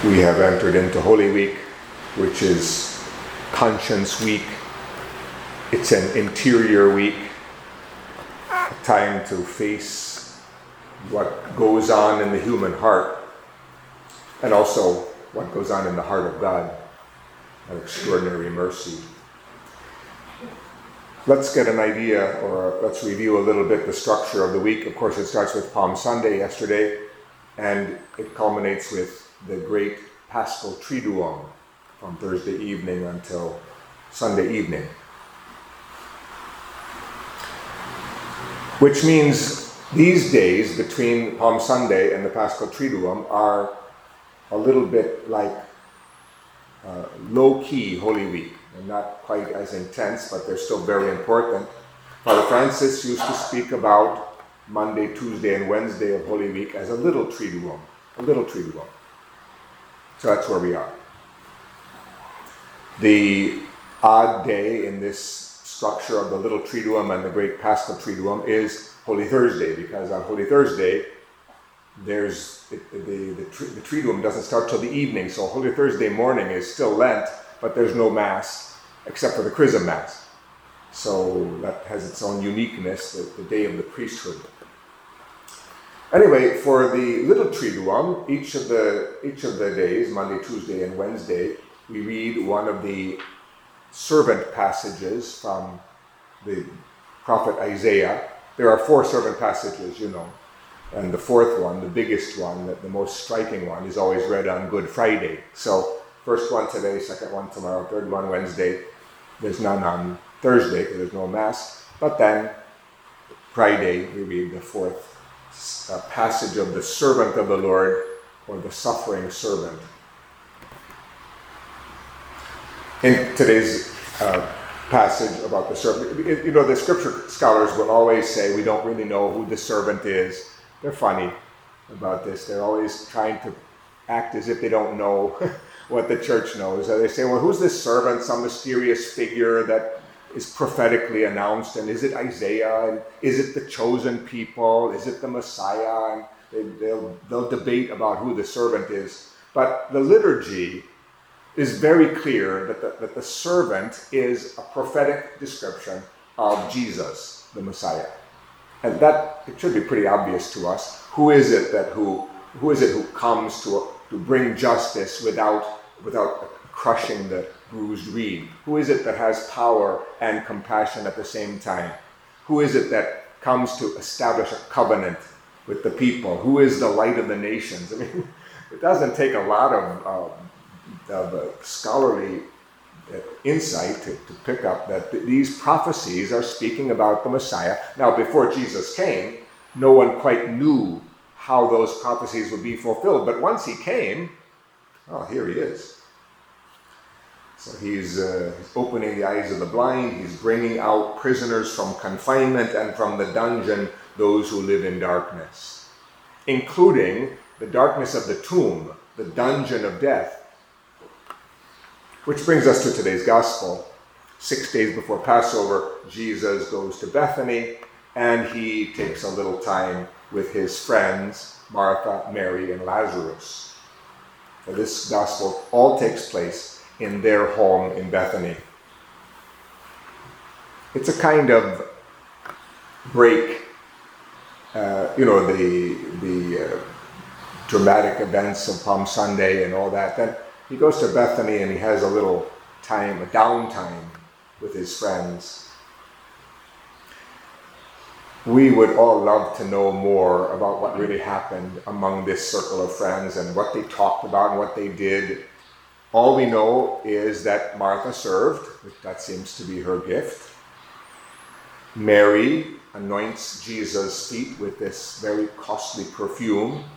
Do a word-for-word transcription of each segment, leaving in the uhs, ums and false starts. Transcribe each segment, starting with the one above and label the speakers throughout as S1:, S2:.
S1: We have entered into Holy Week, which is Conscience Week. It's an interior week, a time to face what goes on in the human heart, and also what goes on in the heart of God, an extraordinary mercy. Let's get an idea, or let's review a little bit the structure of the week. Of course, it starts with Palm Sunday yesterday, and it culminates with the great Paschal Triduum from Thursday evening until Sunday evening. Which means these days between Palm Sunday and the Paschal Triduum are a little bit like uh, low-key Holy Week. They're not quite as intense, but they're still very important. Father Francis used to speak about Monday, Tuesday, and Wednesday of Holy Week as a little Triduum, a little Triduum. So that's where we are. The odd day in this structure of the little Triduum and the great Paschal Triduum is Holy Thursday, because on Holy Thursday, there's the, the, the, the Triduum doesn't start till the evening, so Holy Thursday morning is still Lent, but there's no Mass except for the Chrism Mass. So that has its own uniqueness, the, the day of the priesthood. Anyway, for the little Triduum, each of the each of the days, Monday, Tuesday, and Wednesday, we read one of the servant passages from the prophet Isaiah. There are four servant passages, you know, and the fourth one, the biggest one, the, the most striking one, is always read on Good Friday. So, first one today, second one tomorrow, third one Wednesday. There's none on Thursday because there's no Mass, but then Friday we read the fourth uh, passage of the servant of the Lord, or the suffering servant. In today's uh, passage about the servant, you know, the scripture scholars will always say we don't really know who the servant is. They're funny about this. They're always trying to act as if they don't know what the church knows. They say, well, who's this servant? Some mysterious figure that is prophetically announced, and is it Isaiah? And is it the chosen people? Is it the Messiah? And they, they'll, they'll debate about who the servant is. But the liturgy is very clear that the, that the servant is a prophetic description of Jesus, the Messiah. And that, it should be pretty obvious to us. Who is it that who, who is it who comes to, to bring justice without, without crushing the bruised reed? Who is it that has power and compassion at the same time? Who is it that comes to establish a covenant with the people? Who is the light of the nations? I mean, it doesn't take a lot of, uh, of uh, scholarly uh, insight to, to pick up that th- these prophecies are speaking about the Messiah. Now, before Jesus came, no one quite knew how those prophecies would be fulfilled. But once he came, oh, here he is. So he's uh, opening the eyes of the blind. He's bringing out prisoners from confinement, and from the dungeon those who live in darkness, including the darkness of the tomb, the dungeon of death. Which brings us to today's gospel. Six days before Passover, Jesus goes to Bethany, and he takes a little time with his friends, Martha, Mary, and Lazarus. Now, this gospel all takes place in their home in Bethany. It's a kind of break, uh, you know, the the uh, dramatic events of Palm Sunday and all that. Then he goes to Bethany and he has a little time, a downtime with his friends. We would all love to know more about what really happened among this circle of friends and what they talked about and what they did. All we know is that Martha served, that seems to be her gift. Mary anoints Jesus' feet with this very costly perfume.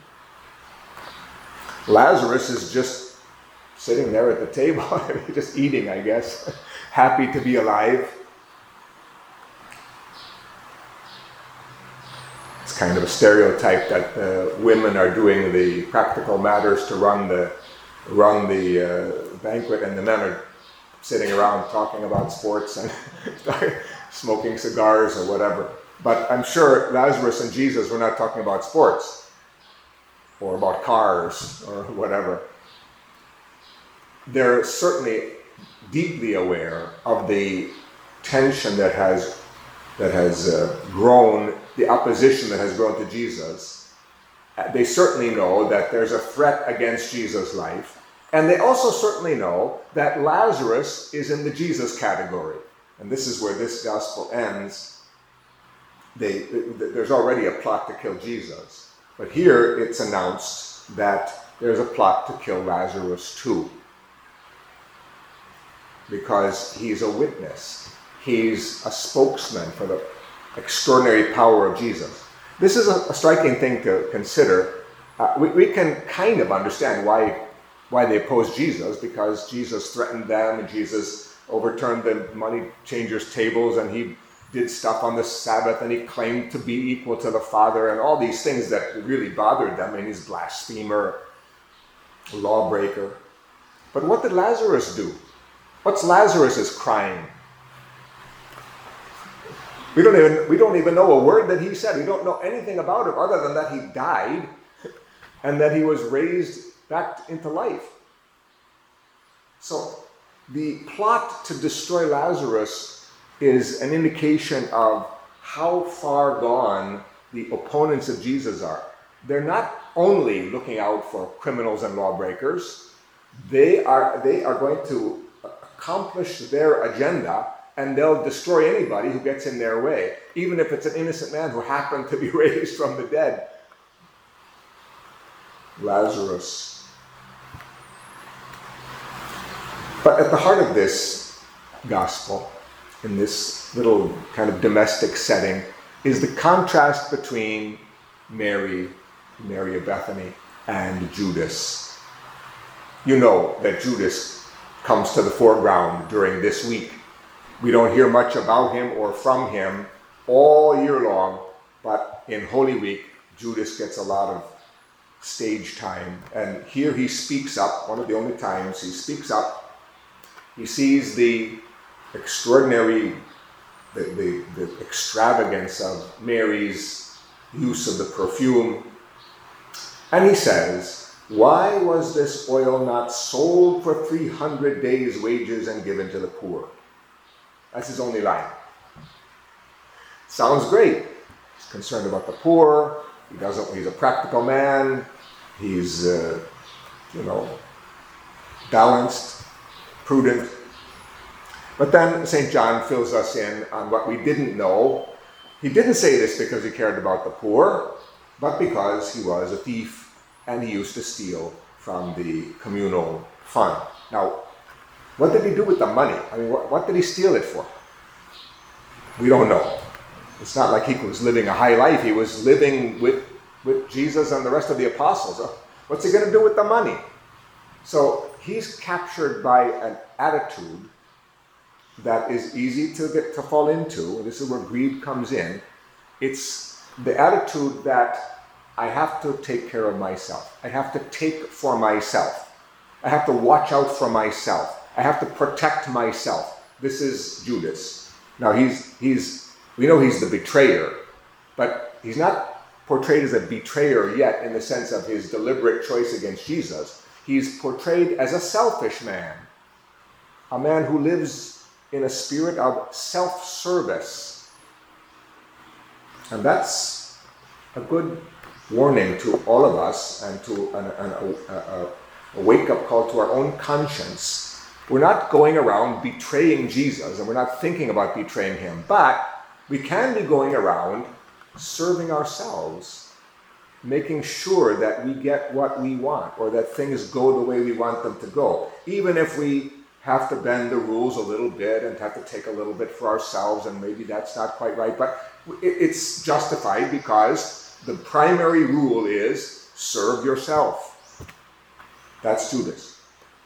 S1: Lazarus is just sitting there at the table, just eating, I guess, happy to be alive. It's kind of a stereotype that uh, women are doing the practical matters to run the run the uh, banquet, and the men are sitting around talking about sports and smoking cigars or whatever. But I'm sure Lazarus and Jesus were not talking about sports or about cars or whatever. they're certainly deeply aware of the tension that has that has uh, grown, the opposition that has grown to Jesus. Uh, They certainly know that there's a threat against Jesus' life, and they also certainly know that Lazarus is in the Jesus category. And this is where this gospel ends. They, there's already a plot to kill Jesus, but here it's announced that there's a plot to kill Lazarus too, because he's a witness. He's a spokesman for the extraordinary power of Jesus. This is a, a striking thing to consider. Uh, we, we can kind of understand why, why they opposed Jesus, because Jesus threatened them, and Jesus overturned the money changers' tables, and he did stuff on the Sabbath, and he claimed to be equal to the Father, and all these things that really bothered them, and he's a blasphemer, a lawbreaker. But what did Lazarus do? What's Lazarus' crime? We don't even we don't even know a word that he said. We don't know anything about him other than that he died and that he was raised back into life. So the plot to destroy Lazarus is an indication of how far gone the opponents of Jesus are. They're not only looking out for criminals and lawbreakers. They are they are going to accomplish their agenda, and they'll destroy anybody who gets in their way, even if it's an innocent man who happened to be raised from the dead. Lazarus. But at the heart of this gospel, in this little kind of domestic setting, is the contrast between Mary, Mary of Bethany, and Judas. You know that Judas comes to the foreground during this week. We don't hear much about him or from him all year long, but in Holy Week, Judas gets a lot of stage time. And here he speaks up, one of the only times he speaks up. He sees the extraordinary, the, the, the extravagance of Mary's use of the perfume. And he says, "Why was this oil not sold for three hundred days' wages and given to the poor?" That's his only line. Sounds great. He's concerned about the poor. He doesn't. He's a practical man. He's, uh, you know, balanced, prudent. But then Saint John fills us in on what we didn't know. He didn't say this because he cared about the poor, but because he was a thief and he used to steal from the communal fund. Now, what did he do with the money? I mean, what, what did he steal it for? We don't know. It's not like he was living a high life. He was living with, with Jesus and the rest of the apostles. What's he going to do with the money? So he's captured by an attitude that is easy to get to fall into. This is where greed comes in. It's the attitude that I have to take care of myself. I have to take for myself. I have to watch out for myself. I have to protect myself. This is Judas. Now he's he's we know he's the betrayer, but he's not portrayed as a betrayer yet in the sense of his deliberate choice against Jesus. He's portrayed as a selfish man, a man who lives in a spirit of self-service. And that's a good warning to all of us, and to an, an, a, a, a wake-up call to our own conscience. We're not going around betraying Jesus, and we're not thinking about betraying him, but we can be going around serving ourselves, making sure that we get what we want, or that things go the way we want them to go, even if we have to bend the rules a little bit and have to take a little bit for ourselves, and maybe that's not quite right, but it's justified because the primary rule is serve yourself. That's Judas.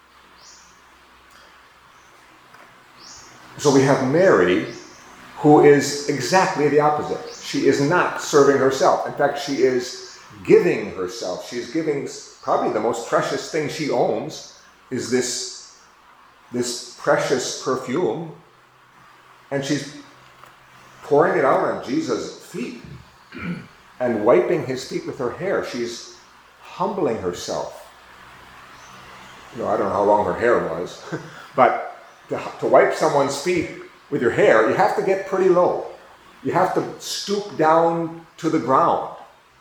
S1: So we have Mary, who is exactly the opposite. She is not serving herself. In fact, she is giving herself. She's giving probably the most precious thing she owns is this, this precious perfume, and she's pouring it out on Jesus' feet and wiping his feet with her hair. She's humbling herself. you know, I don't know how long her hair was, but to, to wipe someone's feet with your hair, you have to get pretty low. You have to stoop down to the ground.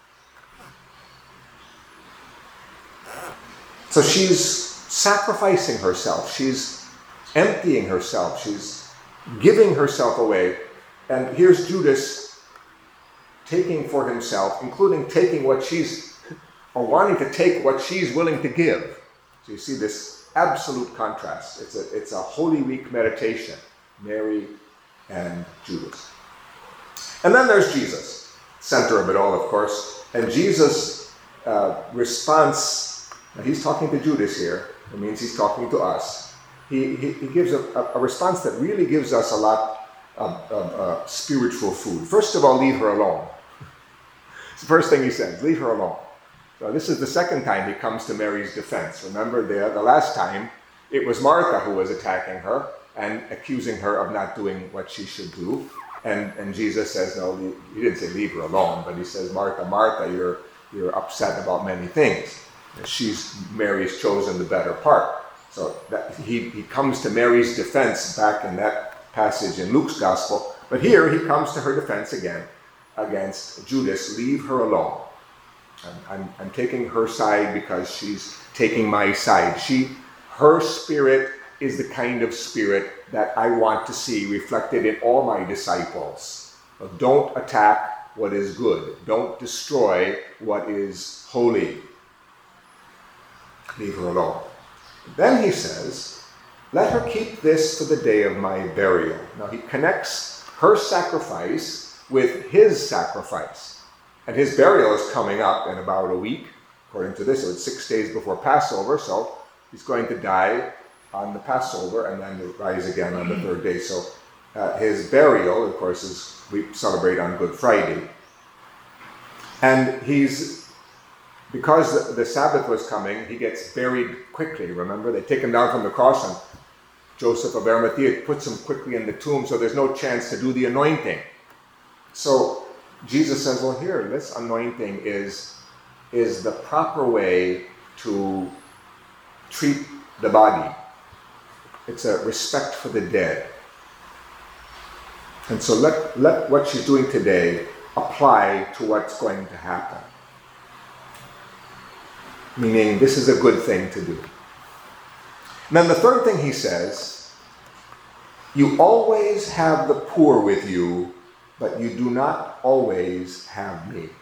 S1: So she's sacrificing herself. She's emptying herself. She's giving herself away. And here's Judas taking for himself, including taking what she's, or wanting to take what she's willing to give. So you see this absolute contrast. It's a, it's a Holy Week meditation, Mary and Judas. And then there's Jesus, center of it all, of course. And Jesus' uh, response, now he's talking to Judas here. It means he's talking to us. He, he, he gives a, a, a response that really gives us a lot of, of uh, spiritual food. First of all, leave her alone. It's the first thing he says, leave her alone. So this is the second time he comes to Mary's defense. Remember, the, the last time, it was Martha who was attacking her and accusing her of not doing what she should do. And, and Jesus says, no, he didn't say leave her alone, but he says, Martha, Martha, you're, you're upset about many things. She's, Mary's chosen the better part. So that, he, he comes to Mary's defense back in that passage in Luke's gospel. But here he comes to her defense again against Judas, leave her alone. I'm, I'm, I'm taking her side because she's taking my side. She, her spirit is the kind of spirit that I want to see reflected in all my disciples. Don't attack what is good. Don't destroy what is holy. Leave her alone. Then he says, let her keep this for the day of my burial. Now he connects her sacrifice with his sacrifice. And his burial is coming up in about a week, according to this. So it's six days before Passover, so he's going to die on the Passover and then rise again on the third day. So uh, his burial, of course, is we celebrate on Good Friday. And he's, because the, the Sabbath was coming, he gets buried quickly. Remember, they take him down from the cross and Joseph of Arimathea puts him quickly in the tomb, so there's no chance to do the anointing. So Jesus says, well, here, this anointing is, is the proper way to treat the body. It's a respect for the dead. And so let, let what she's doing today apply to what's going to happen. Meaning, this is a good thing to do. And then the third thing he says, you always have the poor with you, but you do not always have me.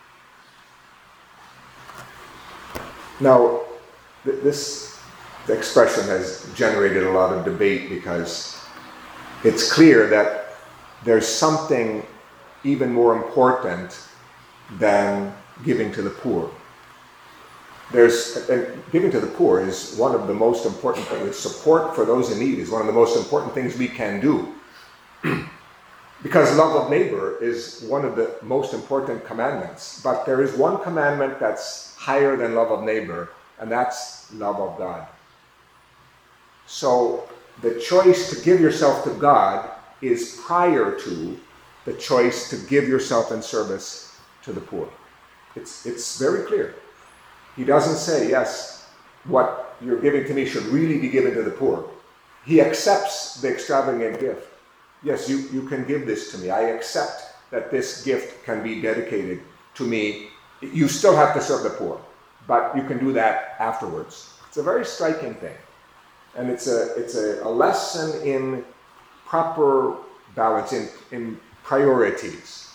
S1: Now, th- this expression has generated a lot of debate because it's clear that there's something even more important than giving to the poor. There's and giving to the poor is one of the most important things. Support for those in need is one of the most important things we can do. Because love of neighbor is one of the most important commandments. But there is one commandment that's higher than love of neighbor, and that's love of God. So the choice to give yourself to God is prior to the choice to give yourself in service to the poor. It's, it's very clear. He doesn't say, yes, what you're giving to me should really be given to the poor. He accepts the extravagant gift. Yes, you, you can give this to me. I accept that this gift can be dedicated to me. You still have to serve the poor, but you can do that afterwards. It's a very striking thing. And it's a, it's a, a lesson in proper balance, in, in priorities.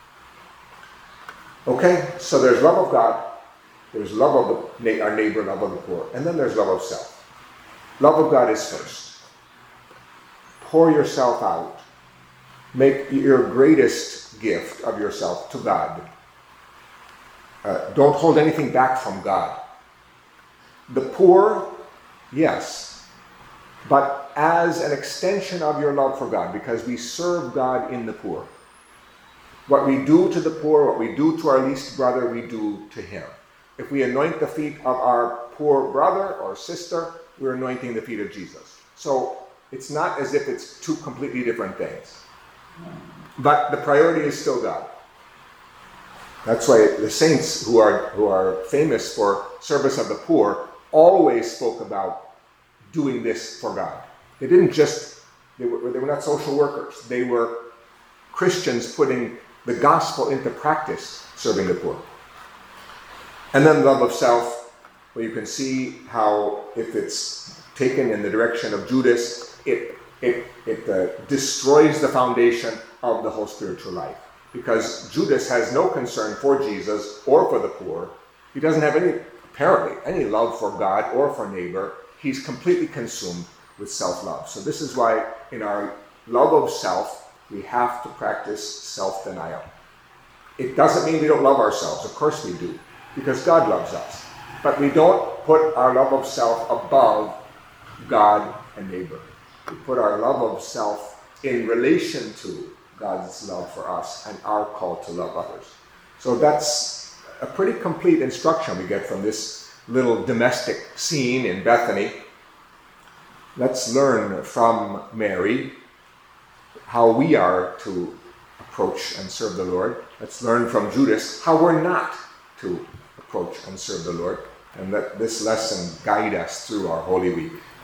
S1: Okay, so there's love of God. There's love of the, our neighbor, love of the poor. And then there's love of self. Love of God is first. Pour yourself out. Make your greatest gift of yourself to God. Uh, don't hold anything back from God. The poor, yes, but as an extension of your love for God, because we serve God in the poor. What we do to the poor, what we do to our least brother, we do to him. If we anoint the feet of our poor brother or sister, we're anointing the feet of Jesus. So it's not as if it's two completely different things. But the priority is still God. That's why the saints who are who are famous for service of the poor always spoke about doing this for God. They didn't just, they were, they were not social workers. They were Christians putting the gospel into practice, serving the poor. And then love of self, where you can see how if it's taken in the direction of Judas, it, it, it uh, destroys the foundation of the whole spiritual life. Because Judas has no concern for Jesus or for the poor. He doesn't have any, apparently, any love for God or for neighbor. He's completely consumed with self-love. So this is why in our love of self, we have to practice self-denial. It doesn't mean we don't love ourselves. Of course we do, because God loves us. But we don't put our love of self above God and neighbor. We put our love of self in relation to God's love for us and our call to love others. So that's a pretty complete instruction we get from this little domestic scene in Bethany. Let's learn from Mary how we are to approach and serve the Lord. Let's learn from Judas how we're not to approach and serve the Lord. And let this lesson guide us through our Holy Week.